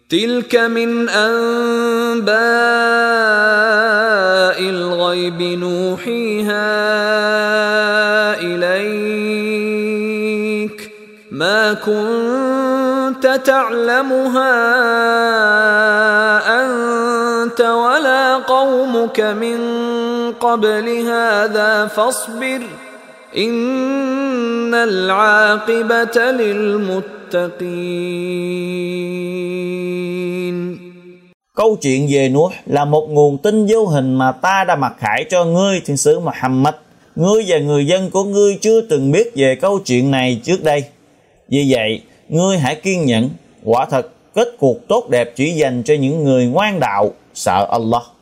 تلك من أنباء الغيب نوحيها إليك ما كنت تعلمها أنت ولا قومك من قبل هذا فاصبر إن العاقبة للمتقين. Câu chuyện về Nuh là một nguồn tin vô hình mà ta đã mặc khải cho ngươi, thiên sứ Muhammad. Ngươi và người dân của ngươi chưa từng biết về câu chuyện này trước đây. Vì vậy, ngươi hãy kiên nhẫn. Quả thật, kết cuộc tốt đẹp chỉ dành cho những người ngoan đạo, sợ Allah.